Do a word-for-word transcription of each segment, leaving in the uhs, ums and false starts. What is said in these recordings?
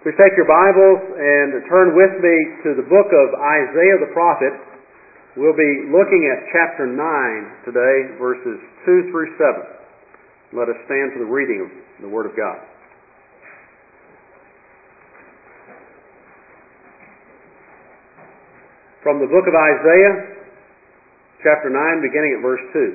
Please take your Bibles and turn with me to the book of Isaiah the prophet. We'll be looking at chapter nine today, verses two through seven. Let us stand for the reading of the Word of God. From the book of Isaiah, chapter nine, beginning at verse two.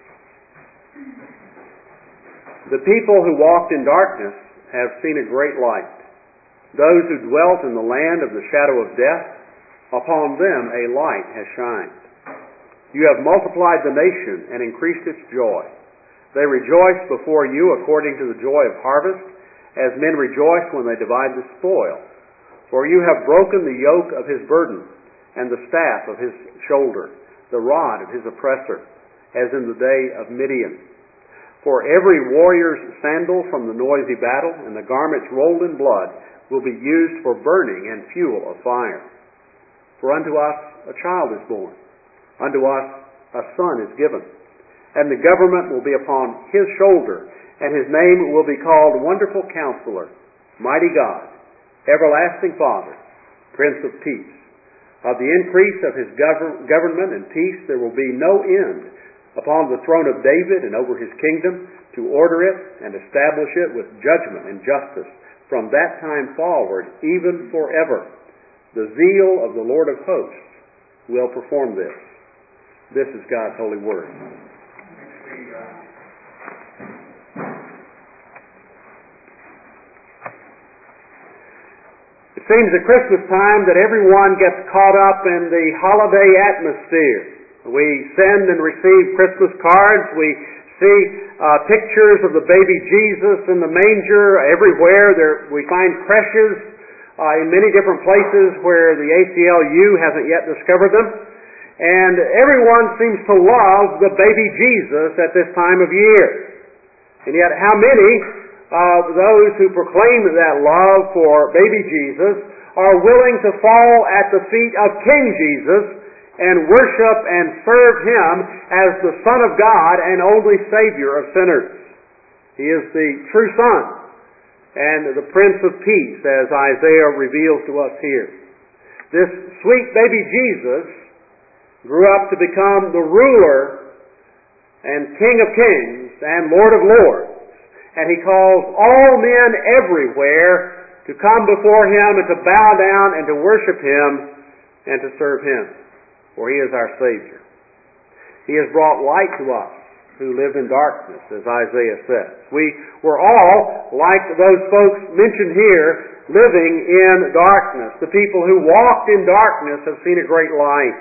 The people who walked in darkness have seen a great light. Those who dwelt in the land of the shadow of death, upon them a light has shined. You have multiplied the nation and increased its joy. They rejoice before you according to the joy of harvest, as men rejoice when they divide the spoil. For you have broken the yoke of his burden, and the staff of his shoulder, the rod of his oppressor, as in the day of Midian. For every warrior's sandal from the noisy battle, and the garments rolled in blood, will be used for burning and fuel of fire. For unto us a child is born, unto us a son is given, and the government will be upon his shoulder, and his name will be called Wonderful Counselor, Mighty God, Everlasting Father, Prince of Peace. Of the increase of his gov- government and peace there will be no end upon the throne of David and over his kingdom, to order it and establish it with judgment and justice from that time forward, even forever. The zeal of the Lord of hosts will perform this. This is God's holy word. It seems at Christmas time that everyone gets caught up in the holiday atmosphere. We send and receive Christmas cards. We see uh, pictures of the baby Jesus in the manger everywhere. There, we find creches uh, in many different places where the A C L U hasn't yet discovered them. And everyone seems to love the baby Jesus at this time of year. And yet how many of those who proclaim that love for baby Jesus are willing to fall at the feet of King Jesus and worship and serve Him as the Son of God and only Savior of sinners? He is the true Son and the Prince of Peace, as Isaiah reveals to us here. This sweet baby Jesus grew up to become the ruler and King of kings and Lord of lords. And He calls all men everywhere to come before Him and to bow down and to worship Him and to serve Him. For He is our Savior. He has brought light to us who lived in darkness, as Isaiah says. We were all, like those folks mentioned here, living in darkness. The people who walked in darkness have seen a great light.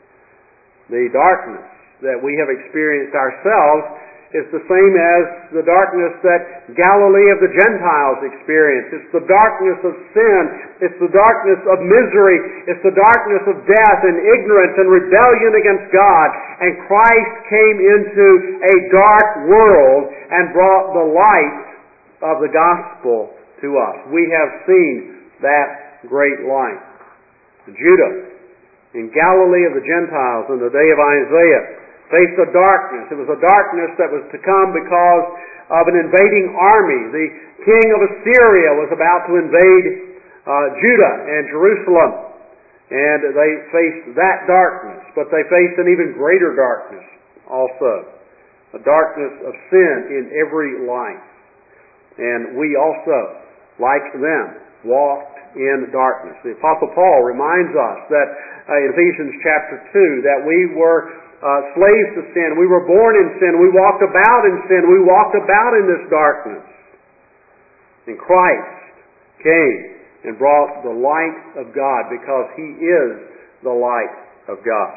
The darkness that we have experienced ourselves is the same as the darkness that Galilee of the Gentiles experienced. It's the darkness of sin. It's the darkness of misery. It's the darkness of death and ignorance and rebellion against God. And Christ came into a dark world and brought the light of the gospel to us. We have seen that great light. Judah, in Galilee of the Gentiles, in the day of Isaiah, faced a darkness. It was a darkness that was to come because of an invading army. The king of Assyria was about to invade uh, Judah and Jerusalem. And they faced that darkness. But they faced an even greater darkness also. A darkness of sin in every life. And we also, like them, walked in darkness. The Apostle Paul reminds us that uh, in Ephesians chapter two that we were Uh, slaves to sin. We were born in sin. We walked about in sin. We walked about in this darkness. And Christ came and brought the light of God because He is the light of God.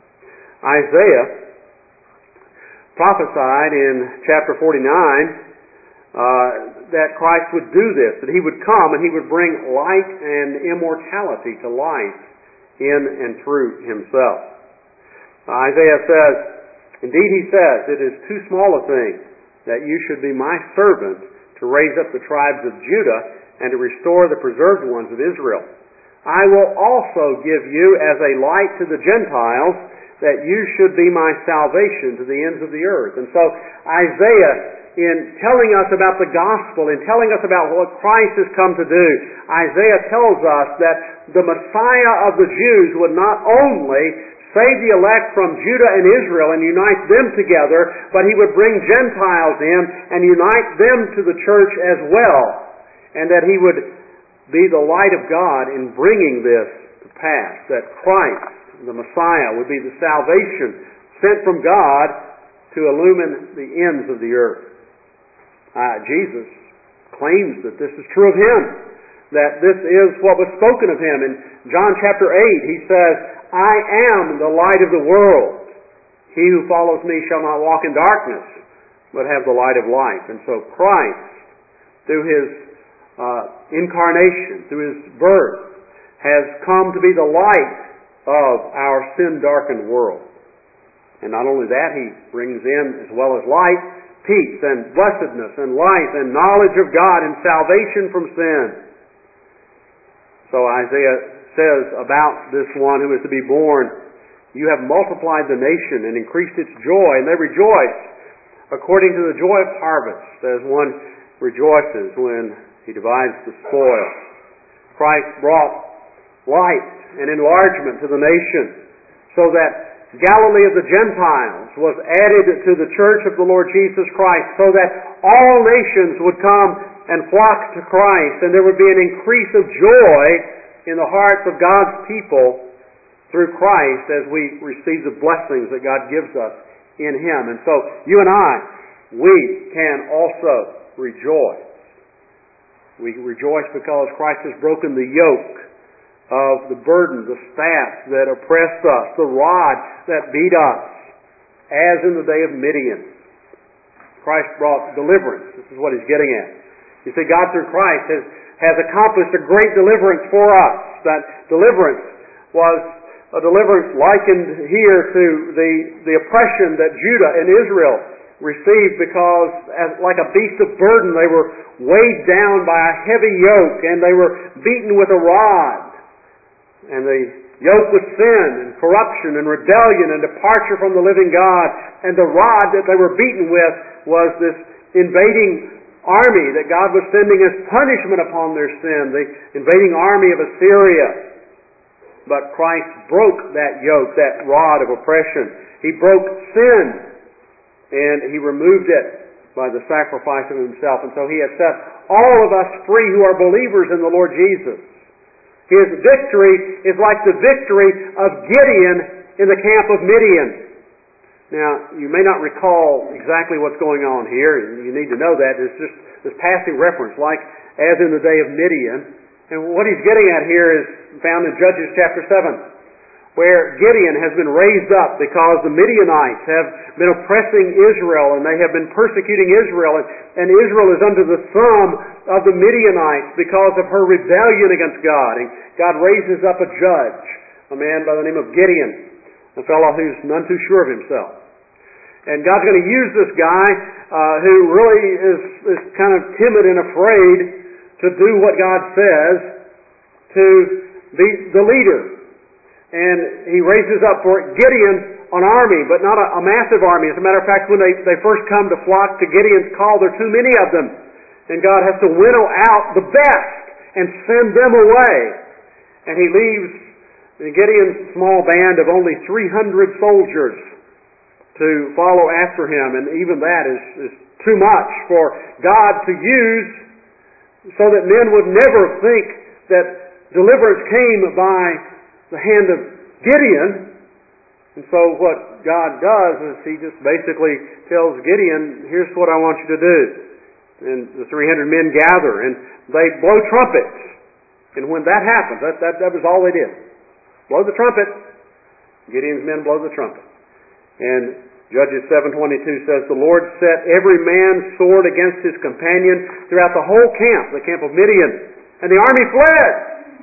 Isaiah prophesied in chapter forty-nine uh, that Christ would do this, that He would come and He would bring light and immortality to life in and through Himself. Isaiah says, indeed He says, it is too small a thing that you should be my servant to raise up the tribes of Judah and to restore the preserved ones of Israel. I will also give you as a light to the Gentiles, that you should be my salvation to the ends of the earth. And so Isaiah in telling us about the gospel, in telling us about what Christ has come to do, Isaiah tells us that the Messiah of the Jews would not only save the elect from Judah and Israel and unite them together, but He would bring Gentiles in and unite them to the church as well, and that He would be the light of God in bringing this to pass, that Christ, the Messiah, would be the salvation sent from God to illumine the ends of the earth. Uh, Jesus claims that this is true of Him, that this is what was spoken of Him. In John chapter eight, He says, I am the light of the world. He who follows me shall not walk in darkness, but have the light of life. And so Christ, through His uh, incarnation, through His birth, has come to be the light of our sin-darkened world. And not only that, He brings in, as well as light, peace and blessedness and life and knowledge of God and salvation from sin. So Isaiah says about this one who is to be born, you have multiplied the nation and increased its joy, and they rejoice according to the joy of harvest, as one rejoices when he divides the spoil. Christ brought light and enlargement to the nation, so that Galilee of the Gentiles was added to the church of the Lord Jesus Christ, so that all nations would come and flock to Christ, and there would be an increase of joy in the hearts of God's people through Christ as we receive the blessings that God gives us in Him. And so you and I, we can also rejoice. We rejoice because Christ has broken the yoke of the burden, the staff that oppressed us, the rod that beat us, as in the day of Midian. Christ brought deliverance. This is what He's getting at. You see, God through Christ has, has accomplished a great deliverance for us. That deliverance was a deliverance likened here to the, the oppression that Judah and Israel received, because as, like a beast of burden, they were weighed down by a heavy yoke, and they were beaten with a rod. And the yoke was sin and corruption and rebellion and departure from the living God. And the rod that they were beaten with was this invading army that God was sending as punishment upon their sin, the invading army of Assyria. But Christ broke that yoke, that rod of oppression. He broke sin, and He removed it by the sacrifice of Himself. And so He has set all of us free who are believers in the Lord Jesus. His victory is like the victory of Gideon in the camp of Midian. Now, you may not recall exactly what's going on here, and you need to know that. It's just this passing reference, like as in the day of Midian. And what he's getting at here is found in Judges chapter seven, where Gideon has been raised up because the Midianites have been oppressing Israel, and they have been persecuting Israel, and, and Israel is under the thumb of the Midianites because of her rebellion against God. And God raises up a judge, a man by the name of Gideon, a fellow who's none too sure of himself. And God's going to use this guy uh, who really is, is kind of timid and afraid to do what God says, to be the leader. And He raises up for Gideon an army, but not a, a massive army. As a matter of fact, when they, they first come to flock to Gideon's call, there are too many of them. And God has to winnow out the best and send them away. And He leaves Gideon's small band of only three hundred soldiers to follow after him. And even that is, is too much for God to use, so that men would never think that deliverance came by the hand of Gideon. And so what God does is He just basically tells Gideon, here's what I want you to do. And the three hundred men gather, and they blow trumpets. And when that happens, that, that, that was all they did. Blow the trumpet. Gideon's men blow the trumpet. And Judges seven twenty-two says, the Lord set every man's sword against his companion throughout the whole camp, the camp of Midian. And the army fled.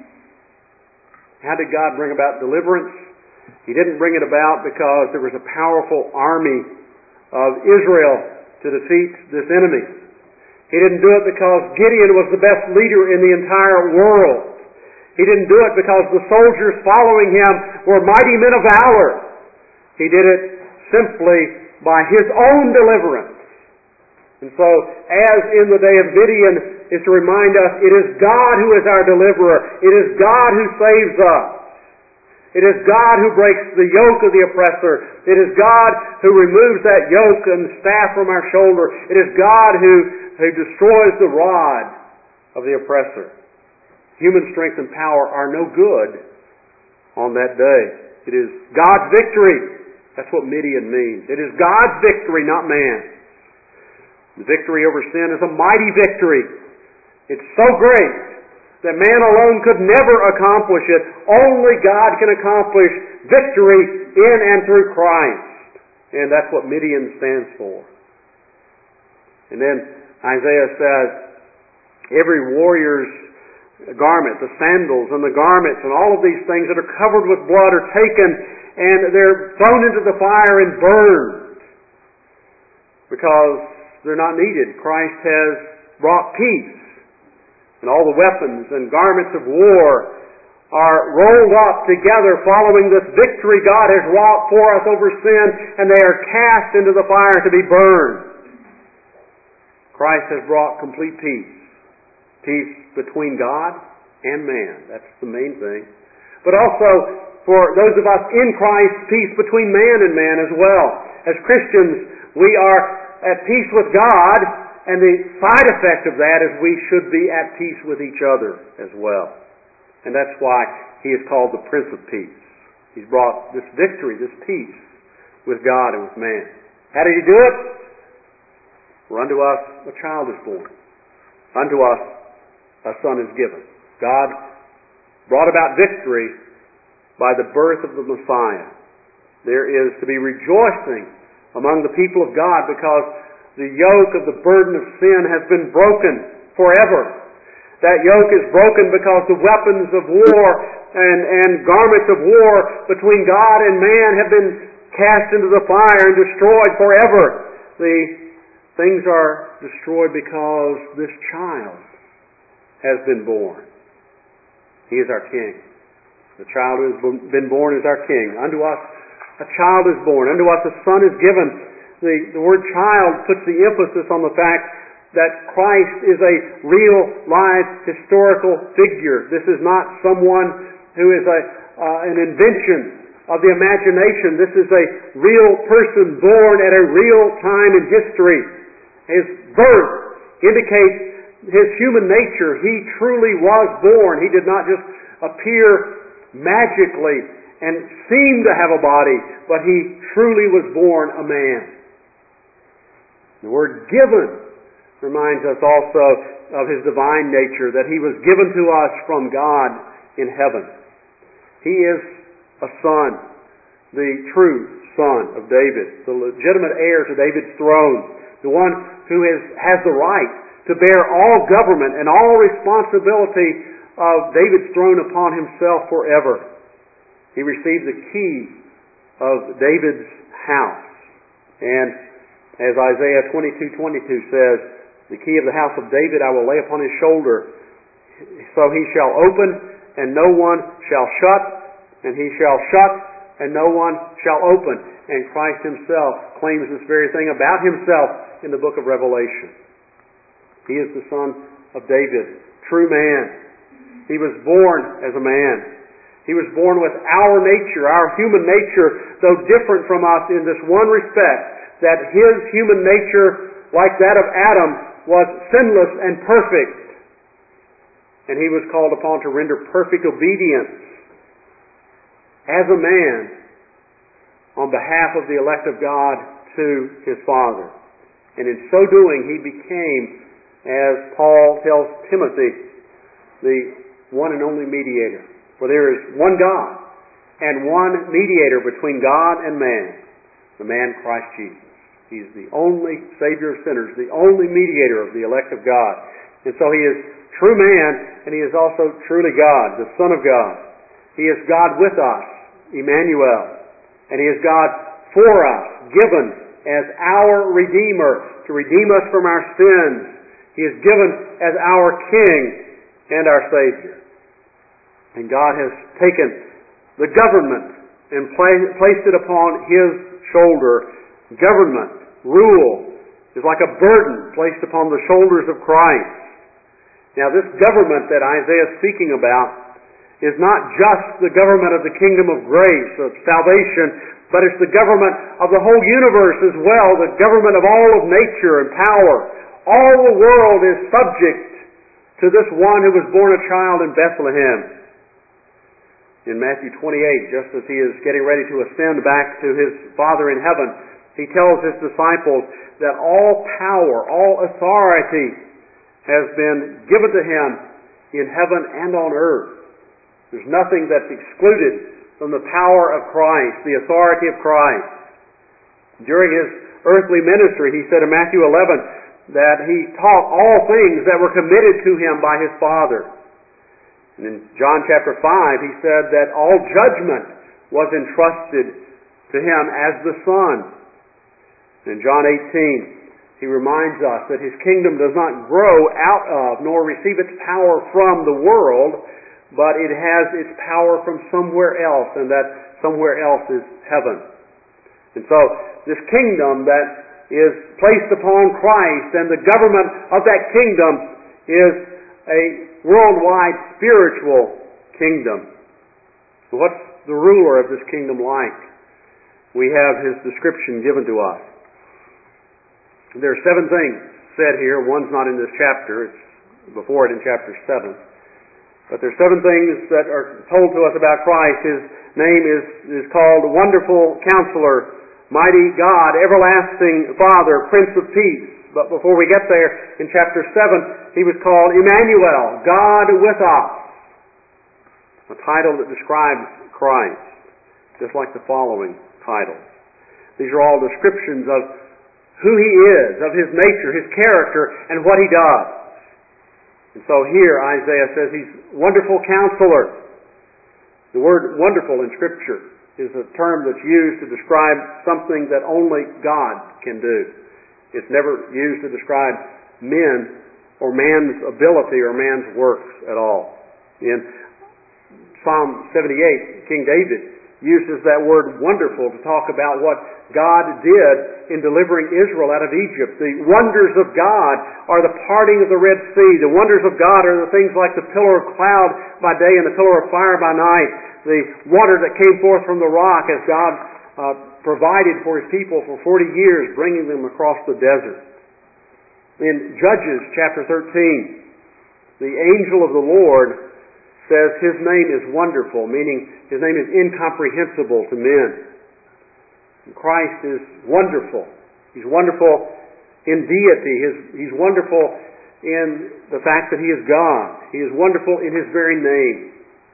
How did God bring about deliverance? He didn't bring it about because there was a powerful army of Israel to defeat this enemy. He didn't do it because Gideon was the best leader in the entire world. He didn't do it because the soldiers following him were mighty men of valor. He did it simply by His own deliverance. And so, as in the day of Gideon, is to remind us it is God who is our deliverer. It is God who saves us. It is God who breaks the yoke of the oppressor. It is God who removes that yoke and staff from our shoulder. It is God who, who destroys the rod of the oppressor. Human strength and power are no good on that day. It is God's victory. That's what Midian means. It is God's victory, not man. The victory over sin is a mighty victory. It's so great that man alone could never accomplish it. Only God can accomplish victory in and through Christ. And that's what Midian stands for. And then Isaiah says, every warrior's garment, the sandals and the garments and all of these things that are covered with blood are taken and they're thrown into the fire and burned because they're not needed. Christ has brought peace. And all the weapons and garments of war are rolled up together following this victory God has wrought for us over sin, and they are cast into the fire to be burned. Christ has brought complete peace. Peace between God and man. That's the main thing. But also, for those of us in Christ, peace between man and man as well. As Christians, we are at peace with God, and the side effect of that is we should be at peace with each other as well. And that's why He is called the Prince of Peace. He's brought this victory, this peace with God and with man. How did He do it? For unto us a child is born. Unto us a son is given. God brought about victory by the birth of the Messiah. There is to be rejoicing among the people of God because the yoke of the burden of sin has been broken forever. That yoke is broken because the weapons of war and, and garments of war between God and man have been cast into the fire and destroyed forever. The things are destroyed because this child has been born. He is our King. The child who has been born is our King. Unto us a child is born. Unto us a son is given. The, the word child puts the emphasis on the fact that Christ is a real, live, historical figure. This is not someone who is a, uh, an invention of the imagination. This is a real person born at a real time in history. His birth indicates his human nature. He truly was born. He did not just appear magically and seemed to have a body, but He truly was born a man. The word given reminds us also of His divine nature, that He was given to us from God in heaven. He is a son, the true son of David, the legitimate heir to David's throne, the one who is, has the right to bear all government and all responsibility of David's throne upon Himself forever. He received the key of David's house. And as Isaiah twenty-two twenty-two says, the key of the house of David I will lay upon his shoulder. So he shall open, and no one shall shut, and he shall shut, and no one shall open. And Christ Himself claims this very thing about Himself in the book of Revelation. He is the Son of David, true man. He was born as a man. He was born with our nature, our human nature, though different from us in this one respect, that His human nature, like that of Adam, was sinless and perfect. And He was called upon to render perfect obedience as a man on behalf of the elect of God to His Father. And in so doing, He became, as Paul tells Timothy, the one and only mediator. For there is one God and one mediator between God and man, the man Christ Jesus. He's the only Savior of sinners, the only mediator of the elect of God. And so He is true man, and He is also truly God, the Son of God. He is God with us, Emmanuel. And He is God for us, given as our Redeemer, to redeem us from our sins. He is given as our King and our Savior. And God has taken the government and placed it upon His shoulder. Government, rule, is like a burden placed upon the shoulders of Christ. Now, this government that Isaiah is speaking about is not just the government of the kingdom of grace, of salvation, but it's the government of the whole universe as well, the government of all of nature and power. All the world is subject to this one who was born a child in Bethlehem. In Matthew twenty-eight, just as he is getting ready to ascend back to his Father in heaven, he tells his disciples that all power, all authority has been given to him in heaven and on earth. There's nothing that's excluded from the power of Christ, the authority of Christ. During his earthly ministry, he said in Matthew eleven that he taught all things that were committed to him by his Father. And in John chapter five, he said that all judgment was entrusted to him as the Son. In John eighteen, he reminds us that his kingdom does not grow out of nor receive its power from the world, but it has its power from somewhere else, and that somewhere else is heaven. And so, this kingdom that is placed upon Christ, and the government of that kingdom is a worldwide spiritual kingdom. What's the ruler of this kingdom like? We have his description given to us. There are seven things said here. One's not in this chapter. It's before it in chapter seven. But there are seven things that are told to us about Christ. His name is, is called Wonderful Counselor, Mighty God, Everlasting Father, Prince of Peace. But before we get there, in chapter seven, he was called Emmanuel, God with us. A title that describes Christ, just like the following titles. These are all descriptions of who he is, of his nature, his character, and what he does. And so here Isaiah says he's Wonderful Counselor. The word wonderful in Scripture is a term that's used to describe something that only God can do. It's never used to describe men or man's ability or man's works at all. In Psalm seventy-eight, King David uses that word wonderful to talk about what God did in delivering Israel out of Egypt. The wonders of God are the parting of the Red Sea. The wonders of God are the things like the pillar of cloud by day and the pillar of fire by night. The water that came forth from the rock as God uh, provided for His people for forty years, bringing them across the desert. In Judges chapter thirteen, the angel of the Lord says His name is wonderful, meaning His name is incomprehensible to men. And Christ is wonderful. He's wonderful in deity. His, he's wonderful in the fact that He is God. He is wonderful in His very name.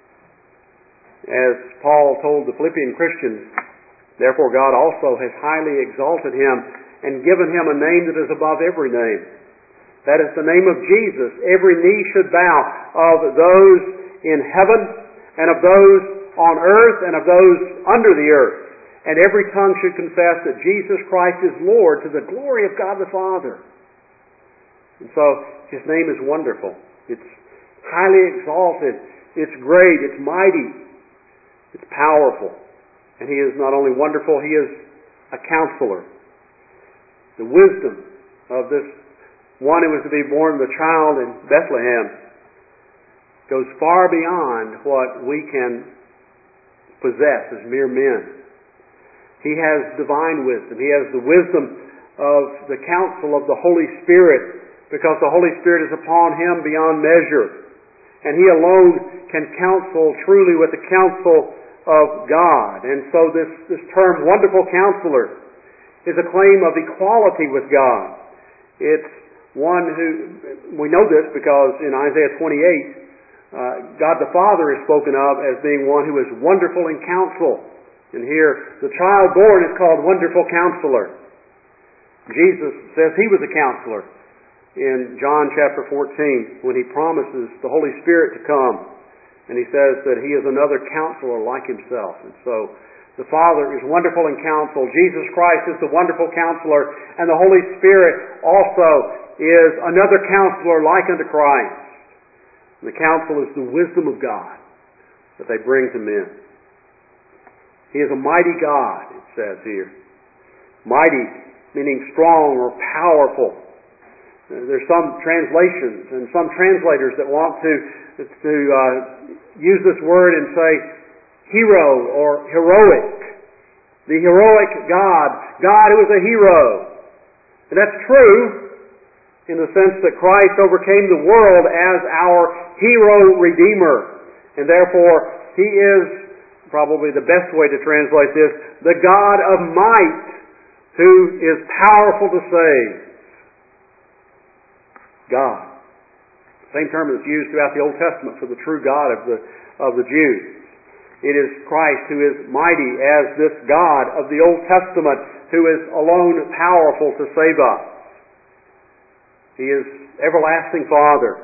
As Paul told the Philippian Christians, therefore God also has highly exalted Him and given Him a name that is above every name. That is the name of Jesus. Every knee should bow, of those in heaven and of those on earth and of those under the earth. And every tongue should confess that Jesus Christ is Lord, to the glory of God the Father. And so His name is wonderful. It's highly exalted. It's great. It's mighty. It's powerful. And He is not only wonderful, He is a counselor. The wisdom of this one who was to be born the child in Bethlehem goes far beyond what we can possess as mere men. He has divine wisdom. He has the wisdom of the counsel of the Holy Spirit, because the Holy Spirit is upon Him beyond measure. And He alone can counsel truly with the counsel of God. And so this, this term, Wonderful Counselor, is a claim of equality with God. It's one who, we know this because in Isaiah twenty-eight, uh, God the Father is spoken of as being one who is wonderful in counsel. And here, the child born is called Wonderful Counselor. Jesus says He was a counselor in John chapter fourteen when He promises the Holy Spirit to come. And He says that He is another counselor like Himself. And so, the Father is wonderful in counsel. Jesus Christ is the wonderful counselor. And the Holy Spirit also is another counselor like unto Christ. And the counsel is the wisdom of God that they bring to men. He is a mighty God, it says here. Mighty meaning strong or powerful. Uh, there's some translations and some translators that want to, to uh, use this word and say hero or heroic. The heroic God, God who is a hero. And that's true in the sense that Christ overcame the world as our hero redeemer. And therefore, He is, probably the best way to translate this, the God of might who is powerful to save. God. Same term that's used throughout the Old Testament for the true God of the, of the Jews. It is Christ who is mighty as this God of the Old Testament who is alone powerful to save us. He is everlasting Father.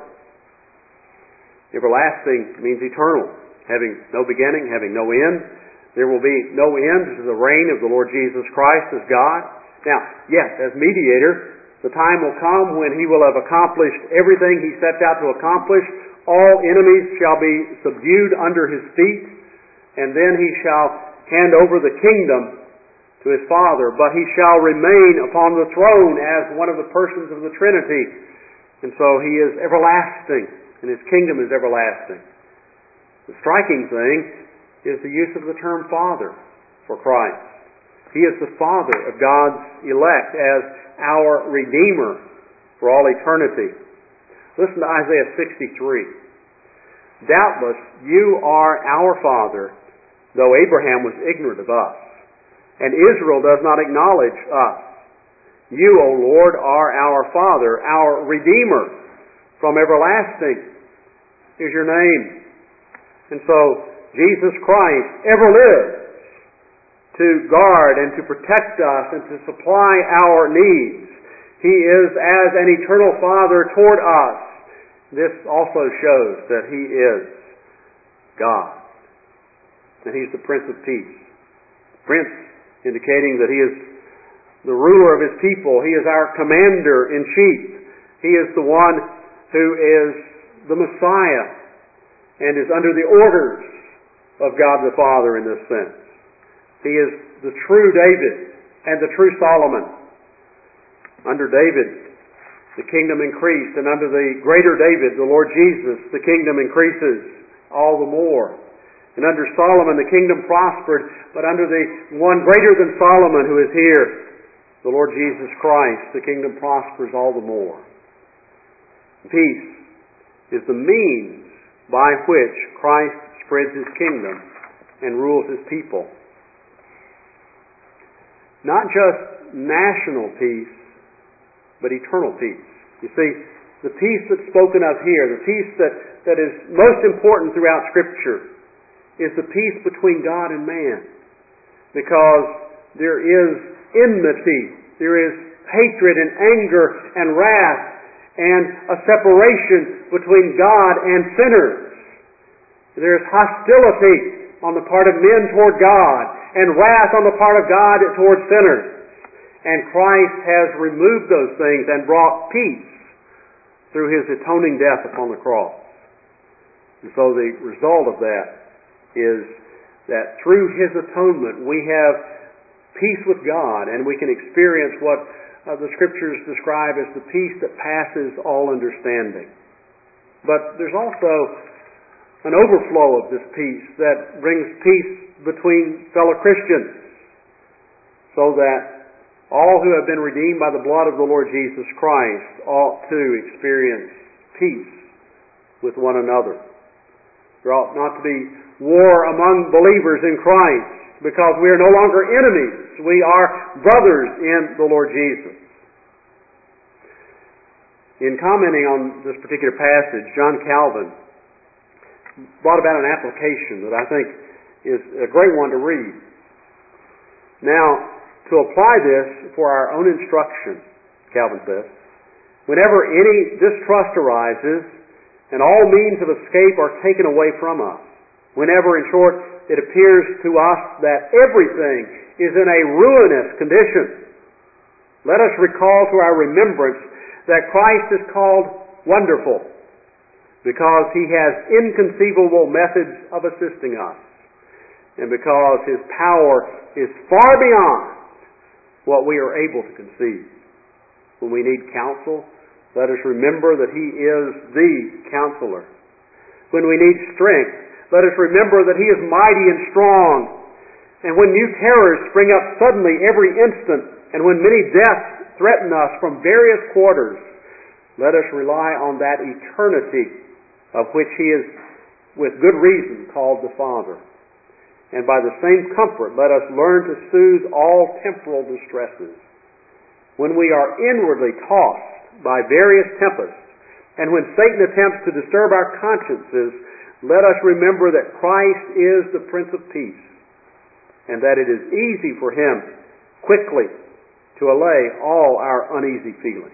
Everlasting means eternal, having no beginning, having no end. There will be no end to the reign of the Lord Jesus Christ as God. Now, yes, as mediator, the time will come when He will have accomplished everything He sets out to accomplish. All enemies shall be subdued under His feet, and then He shall hand over the kingdom to His Father, but He shall remain upon the throne as one of the persons of the Trinity. And so He is everlasting, and His kingdom is everlasting. The striking thing is the use of the term Father for Christ. He is the Father of God's elect as our Redeemer for all eternity. Listen to Isaiah sixty-three. Doubtless you are our Father, though Abraham was ignorant of us, and Israel does not acknowledge us. You, O Lord, are our Father, our Redeemer from everlasting is your name. And so, Jesus Christ ever lives to guard and to protect us and to supply our needs. He is as an eternal Father toward us. This also shows that He is God. And He's the Prince of Peace. Prince indicating that He is the ruler of His people. He is our commander-in-chief. He is the one who is the Messiah and is under the orders of God the Father in this sense. He is the true David and the true Solomon. Under David, the kingdom increased, and under the greater David, the Lord Jesus, the kingdom increases all the more. And under Solomon the kingdom prospered, but under the one greater than Solomon who is here, the Lord Jesus Christ, the kingdom prospers all the more. Peace is the means by which Christ spreads His kingdom and rules His people. Not just national peace, but eternal peace. You see, the peace that's spoken of here, the peace that, that is most important throughout Scripture, is the peace between God and man. Because there is enmity, there is hatred and anger and wrath and a separation between God and sinners. There is hostility on the part of men toward God and wrath on the part of God toward sinners. And Christ has removed those things and brought peace through His atoning death upon the cross. And so the result of that is that through His atonement we have peace with God, and we can experience what uh, the Scriptures describe as the peace that passes all understanding. But there's also an overflow of this peace that brings peace between fellow Christians, so that all who have been redeemed by the blood of the Lord Jesus Christ ought to experience peace with one another. There ought not to be war among believers in Christ, because we are no longer enemies. We are brothers in the Lord Jesus. In commenting on this particular passage, John Calvin brought about an application that I think is a great one to read. Now, to apply this for our own instruction, Calvin says, whenever any distrust arises and all means of escape are taken away from us, whenever, in short, it appears to us that everything is in a ruinous condition, let us recall to our remembrance that Christ is called Wonderful because He has inconceivable methods of assisting us, and because His power is far beyond what we are able to conceive. When we need counsel, let us remember that He is the Counselor. When we need strength, let us remember that He is mighty and strong. And when new terrors spring up suddenly every instant, and when many deaths threaten us from various quarters, let us rely on that eternity of which He is, with good reason, called the Father. And by the same comfort, let us learn to soothe all temporal distresses. When we are inwardly tossed by various tempests, and when Satan attempts to disturb our consciences, let us remember that Christ is the Prince of Peace, and that it is easy for Him quickly to allay all our uneasy feelings.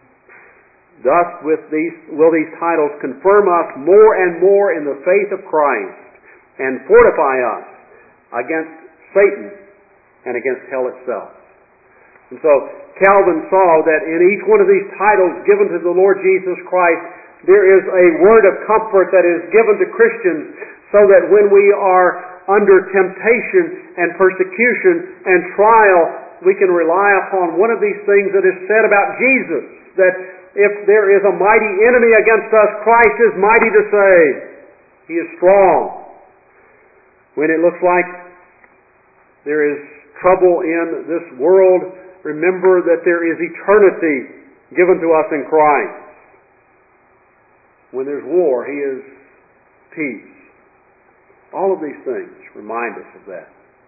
Thus with these, will these titles confirm us more and more in the faith of Christ and fortify us against Satan and against hell itself. And so Calvin saw that in each one of these titles given to the Lord Jesus Christ, there is a word of comfort that is given to Christians so that when we are under temptation and persecution and trial, we can rely upon one of these things that is said about Jesus, that if there is a mighty enemy against us, Christ is mighty to save. He is strong. When it looks like there is trouble in this world, remember that there is eternity given to us in Christ. When there's war, He is peace. All of these things remind us of that.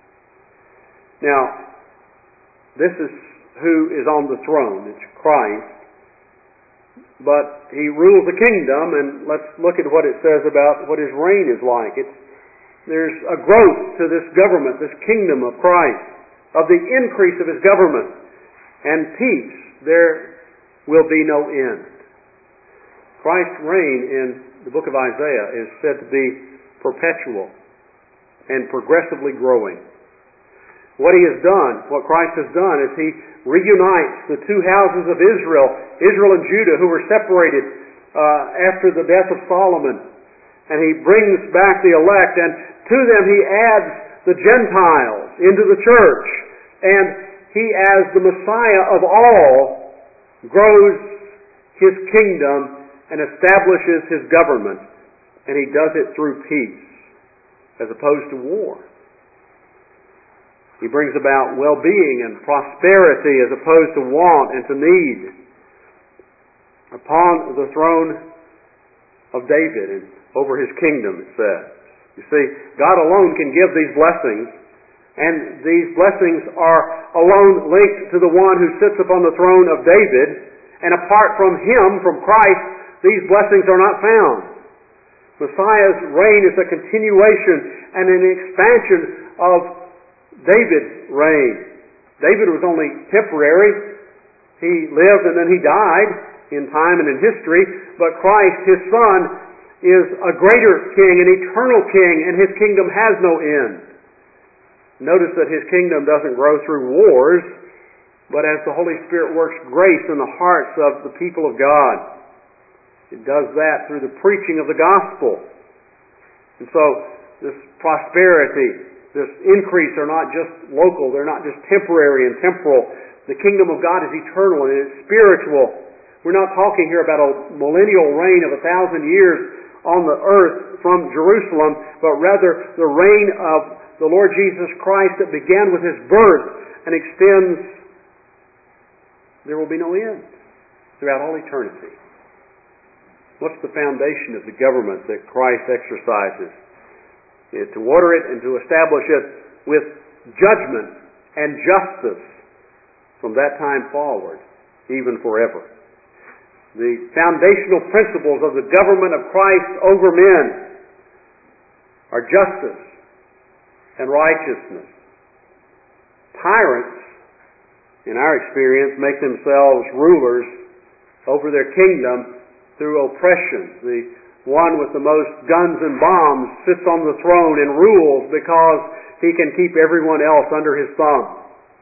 Now, this is who is on the throne. It's Christ. But He rules the kingdom, and let's look at what it says about what His reign is like. It's, there's a growth to this government, this kingdom of Christ, of the increase of His government. And peace, there will be no end. Christ's reign in the book of Isaiah is said to be perpetual and progressively growing. What He has done, what Christ has done, is He reunites the two houses of Israel, Israel and Judah, who were separated uh, after the death of Solomon. And He brings back the elect, and to them He adds the Gentiles into the church. And He, as the Messiah of all, grows His kingdom and establishes His government. And He does it through peace, as opposed to war. He brings about well-being and prosperity as opposed to want and to need. Upon the throne of David and over His kingdom, it says. You see, God alone can give these blessings, and these blessings are alone linked to the one who sits upon the throne of David, and apart from Him, from Christ, these blessings are not found. Messiah's reign is a continuation and an expansion of David's reign. David was only temporary. He lived and then he died in time and in history. But Christ, His Son, is a greater king, an eternal king, and His kingdom has no end. Notice that His kingdom doesn't grow through wars, but as the Holy Spirit works grace in the hearts of the people of God. It does that through the preaching of the gospel. And so this prosperity, this increase are not just local, they're not just temporary and temporal. The kingdom of God is eternal and it's spiritual. We're not talking here about a millennial reign of a thousand years on the earth from Jerusalem, but rather the reign of the Lord Jesus Christ that began with His birth and extends, there will be no end, throughout all eternity. What's the foundation of the government that Christ exercises? It's to order it and to establish it with judgment and justice from that time forward, even forever. The foundational principles of the government of Christ over men are justice and righteousness. Tyrants, in our experience, make themselves rulers over their kingdom through oppression. The one with the most guns and bombs sits on the throne and rules because he can keep everyone else under his thumb.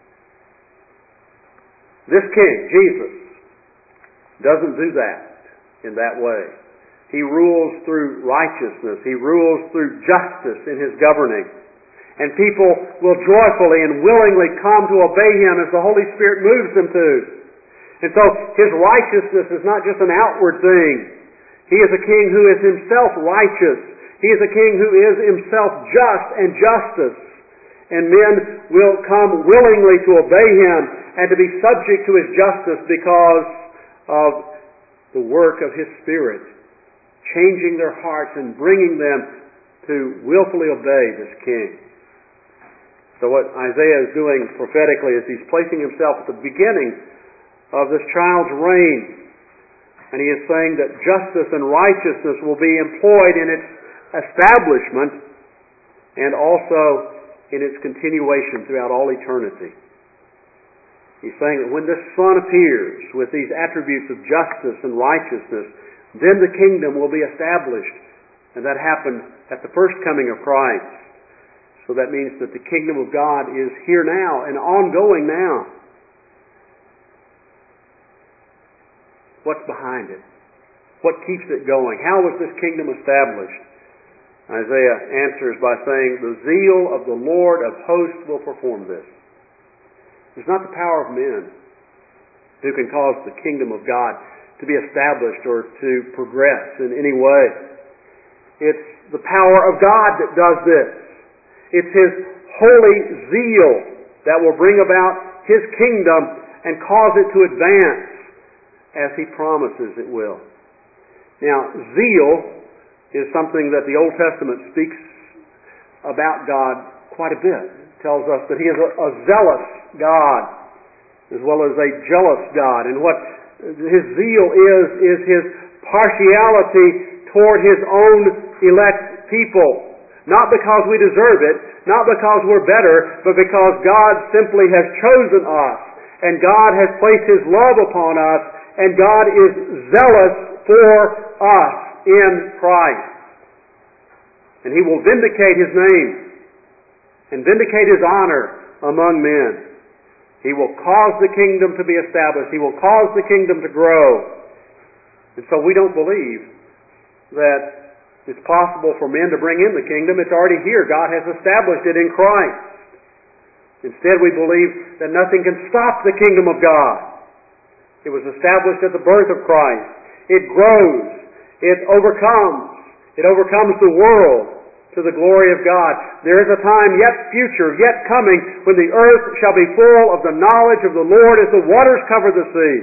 This king, Jesus, doesn't do that in that way. He rules through righteousness. He rules through justice in His governing. And people will joyfully and willingly come to obey Him as the Holy Spirit moves them to. And so His righteousness is not just an outward thing. He is a King who is Himself righteous. He is a King who is Himself just and justice. And men will come willingly to obey Him and to be subject to His justice because of the work of His Spirit, changing their hearts and bringing them to willfully obey this King. So what Isaiah is doing prophetically is he's placing himself at the beginning of this child's reign. And he is saying that justice and righteousness will be employed in its establishment and also in its continuation throughout all eternity. He's saying that when this Son appears with these attributes of justice and righteousness, then the kingdom will be established. And that happened at the first coming of Christ. So that means that the kingdom of God is here now and ongoing now. What's behind it? What keeps it going? How was this kingdom established? Isaiah answers by saying, the zeal of the Lord of hosts will perform this. It's not the power of men who can cause the kingdom of God to be established or to progress in any way. It's the power of God that does this. It's His holy zeal that will bring about His kingdom and cause it to advance as He promises it will. Now, zeal is something that the Old Testament speaks about God quite a bit. It tells us that He is a, a zealous God as well as a jealous God. And what His zeal is, is His partiality toward His own elect people. Not because we deserve it, not because we're better, but because God simply has chosen us, and God has placed His love upon us, and God is zealous for us in Christ. And He will vindicate His name and vindicate His honor among men. He will cause the kingdom to be established. He will cause the kingdom to grow. And so we don't believe that it's possible for men to bring in the kingdom. It's already here. God has established it in Christ. Instead, we believe that nothing can stop the kingdom of God. It was established at the birth of Christ. It grows. It overcomes. It overcomes the world to the glory of God. There is a time yet future, yet coming, when the earth shall be full of the knowledge of the Lord as the waters cover the sea.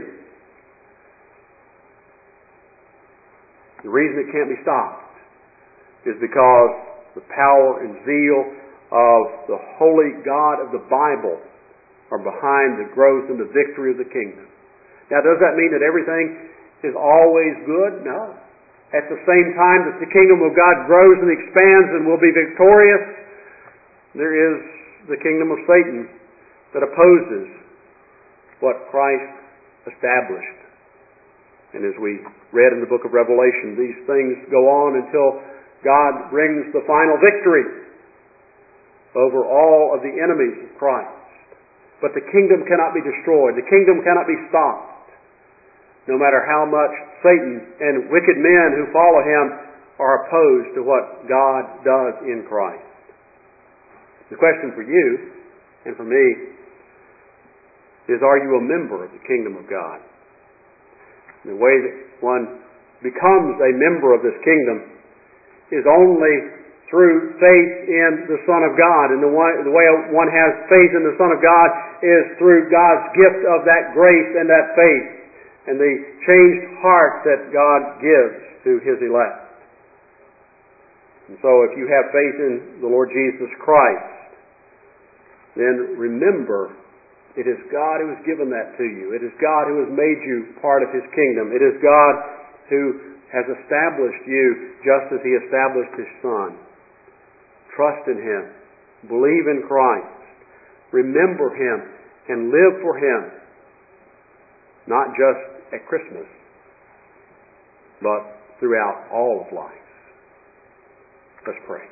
The reason it can't be stopped is because the power and zeal of the holy God of the Bible are behind the growth and the victory of the kingdom. Now, does that mean that everything is always good? No. At the same time that the kingdom of God grows and expands and will be victorious, there is the kingdom of Satan that opposes what Christ established. And as we read in the book of Revelation, these things go on until God brings the final victory over all of the enemies of Christ. But the kingdom cannot be destroyed. The kingdom cannot be stopped. No matter how much Satan and wicked men who follow him are opposed to what God does in Christ. The question for you and for me is, are you a member of the kingdom of God? The way that one becomes a member of this kingdom is only through faith in the Son of God. And the, one, the way one has faith in the Son of God is through God's gift of that grace and that faith and the changed heart that God gives to His elect. And so if you have faith in the Lord Jesus Christ, then remember, it is God who has given that to you. It is God who has made you part of His kingdom. It is God who has established you just as He established His Son. Trust in Him. Believe in Christ. Remember Him and live for Him. Not just at Christmas, but throughout all of life. Let's pray.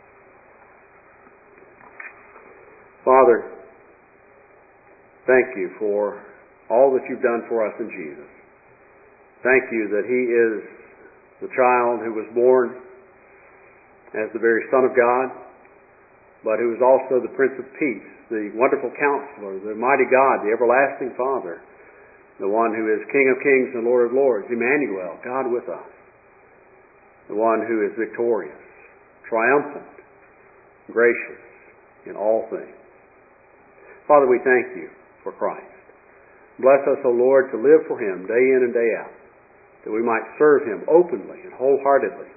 Father, thank you for all that you've done for us in Jesus. Thank you that He is the child who was born as the very Son of God, but who is also the Prince of Peace, the wonderful Counselor, the mighty God, the everlasting Father, the one who is King of Kings and Lord of Lords, Emmanuel, God with us, the one who is victorious, triumphant, gracious in all things. Father, we thank you for Christ. Bless us, O Lord, to live for Him day in and day out, that we might serve Him openly and wholeheartedly.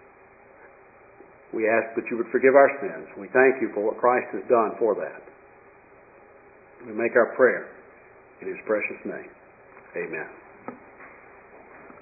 We ask that you would forgive our sins. We thank you for what Christ has done for that. We make our prayer in His precious name. Amen.